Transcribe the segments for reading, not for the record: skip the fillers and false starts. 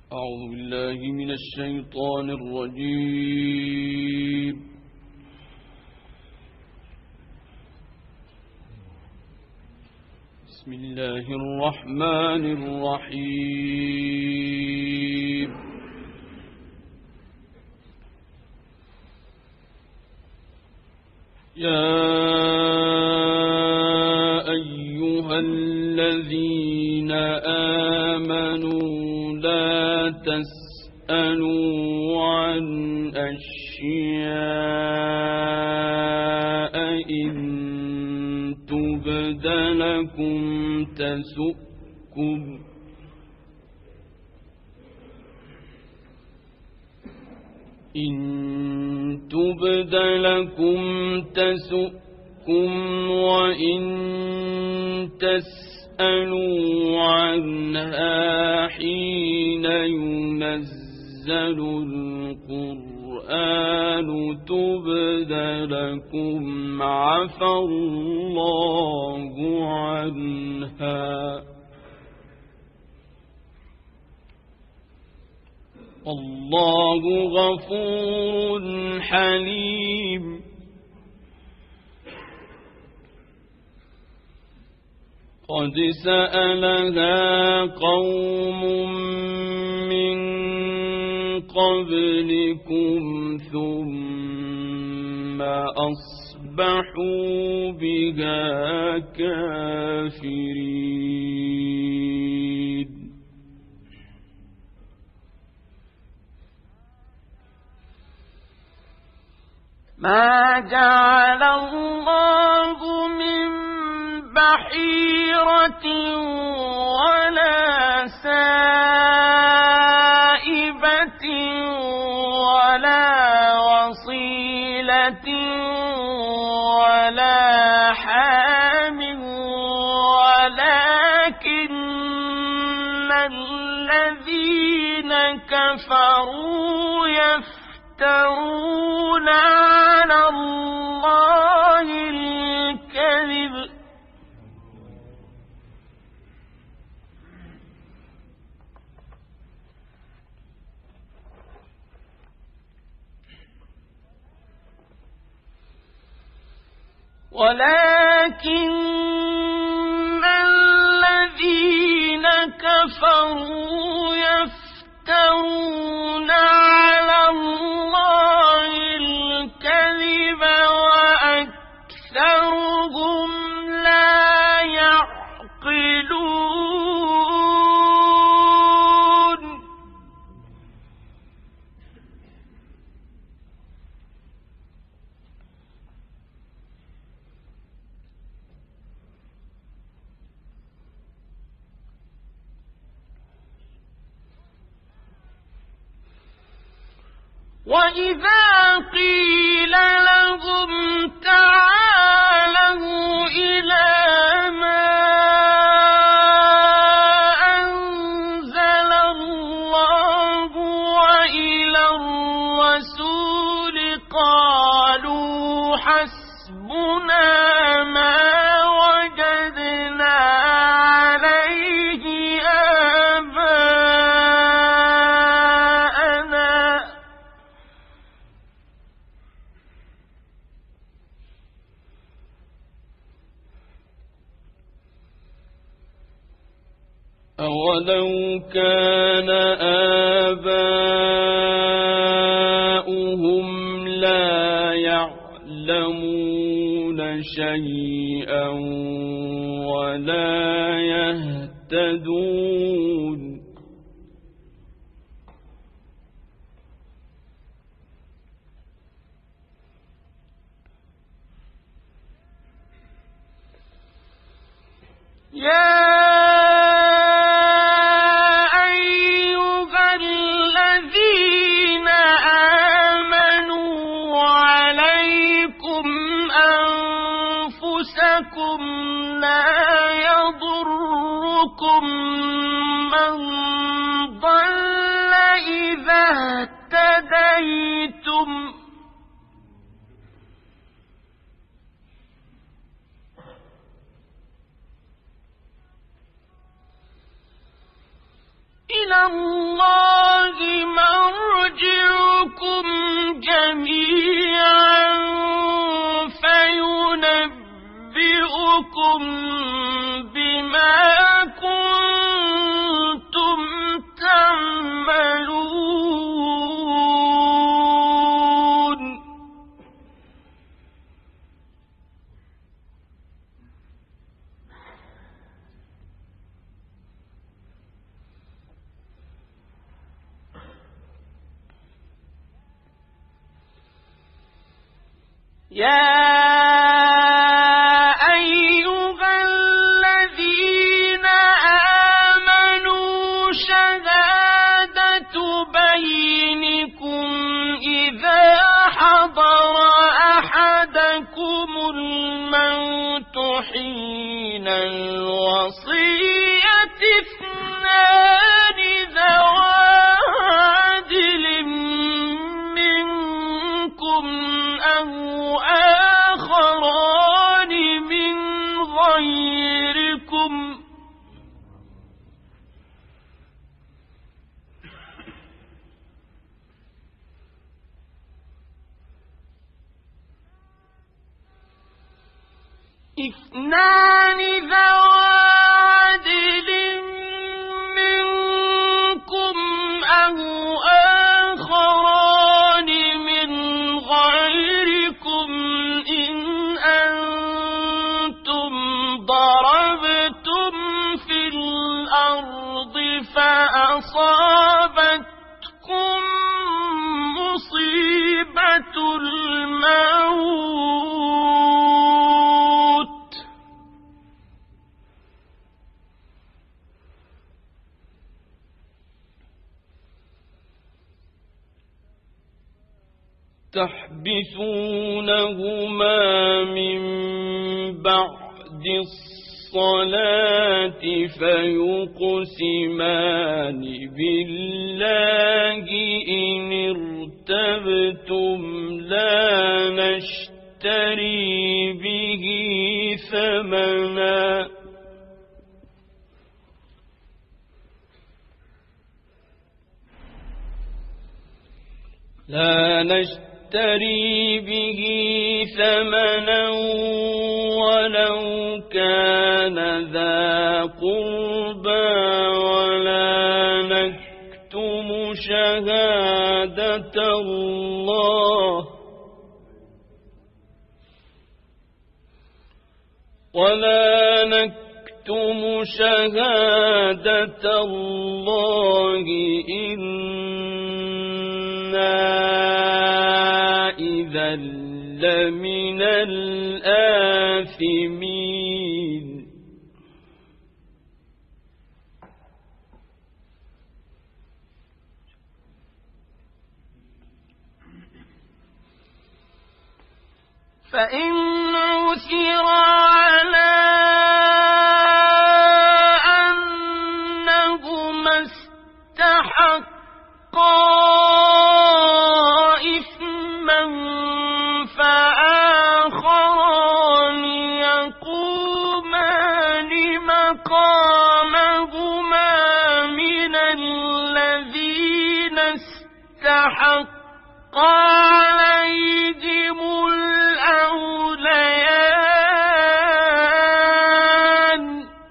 أعوذ بالله من الشيطان الرجيم. بسم الله الرحمن الرحيم. يا أيها الذين آمنوا لا تسألوا عن أشياء إن تبد لكم تسؤكم وإن تسألوا عنها حين ينزل القرآن تبد لكم عفى الله عنها والله غفور حليم. قد سألها قوم من قبلكم ثم أصبحوا بها كافرين. ما جعل الله من بحيرة ولا سائبة ولا وصيلة ولا حام ولكن الذين كفروا يفترون على الله الكذب ولكن الذين كفروا يفترون على الله الكذب وأكثرهم لا يعقلون. وإذا قيل لهم تعالوا إلى ما أنزل الله وإلى الرسول قالوا حسبنا ما وجدنا عليه آباءنا أولو كان آباؤهم لا يعلمون شيئا ولا يهتدون. يا لا يضركم من ضل إذا اهتديتم إلى الله بما كنتم تعملون. يا أيها الذين آمنوا شهادة بينكم إذا حضر أحدكم الموت حين الوصية اثنان ذوى عدل منكم أو آخران من غيركم اثنان ذوى عدل منكم أو آخران من غيركم إن أنتم ضربتم في الأرض فأصابتكم مصيبة الموت تحبسونهما من بعد الصلاة فيقسمان بالله إن ارتبتم لا نشتري به ثمنا ولو كان ذا قربى ولا نكتم شهادة الله إنا إذا لمن الآثمين. فإن عثر على أنهما استحقا إثما فآخران يقومان مقامهما من الذين استحق عليهم الأوليان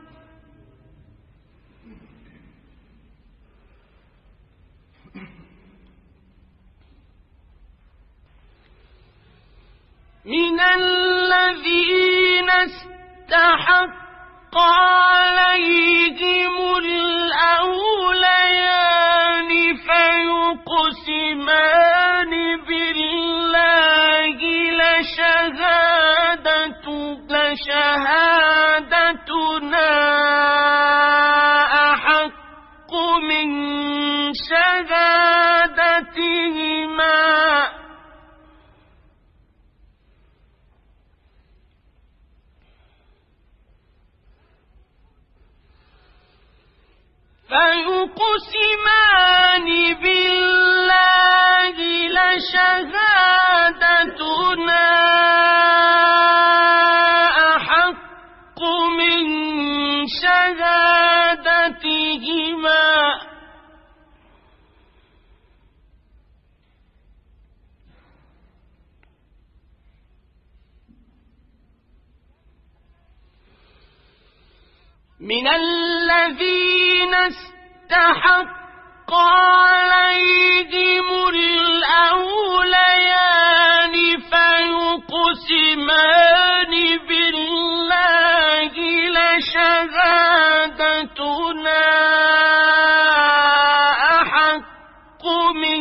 فيقسمان بالله لشهادتنا أحق من شهادتهما فيقسمان بالله لشهادتنا أحق من شهادتهما من الذين استحق عليهم الأوليان فيقسمان بالله لشهادتنا أحق من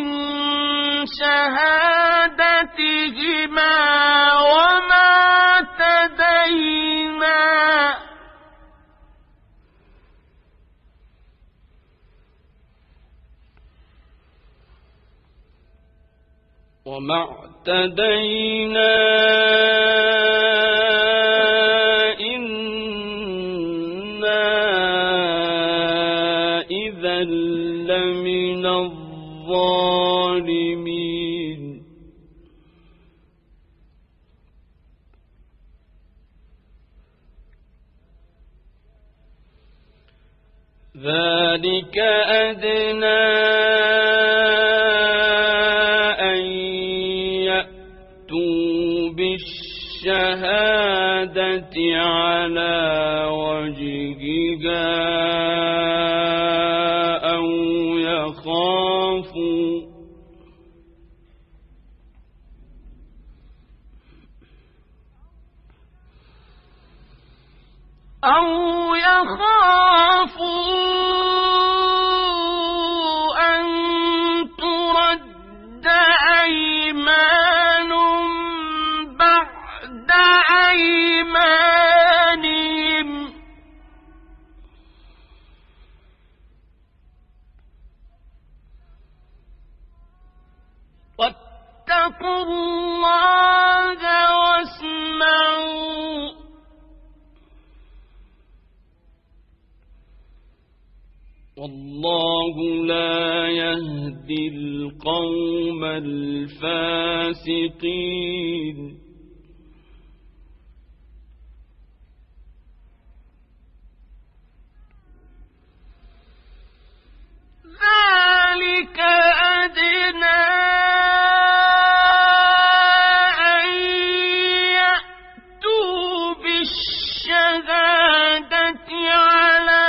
شهادتهما وما اعتدينا إنا إذا لمن الظالمين ذلك أدنى بالشهادة على وجهها أو يخافوا أن ترد أيمان بعد أيمانهم واتقوا الله واسمعوا والله لا يهدي القوم الفاسقين ذلك أدنى أن يأتوا بالشهادة على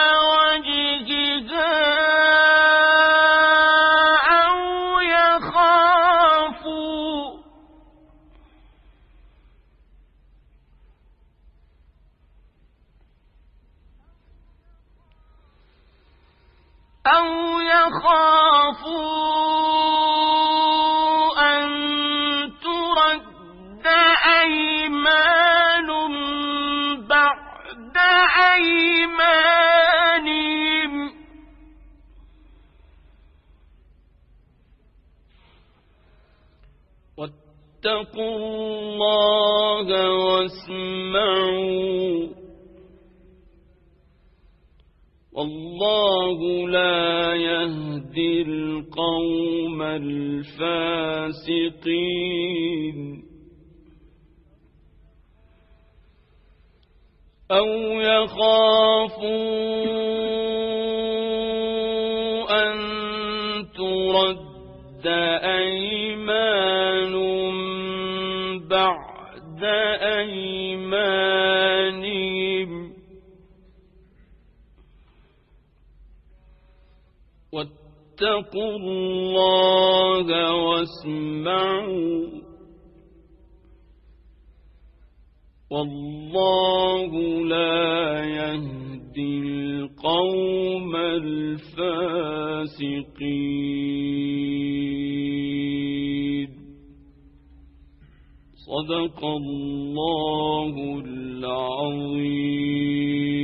أو يخافوا أن ترد أيمان بعد أيمانهم واتقوا الله واسمعوا والله لا يهدي القوم الفاسقين أو يخافوا أن ترد أيمان بعد أيمانهم واتقوا الله واسمعوا والله لا يهدي القوم الفاسقين صدق الله العظيم.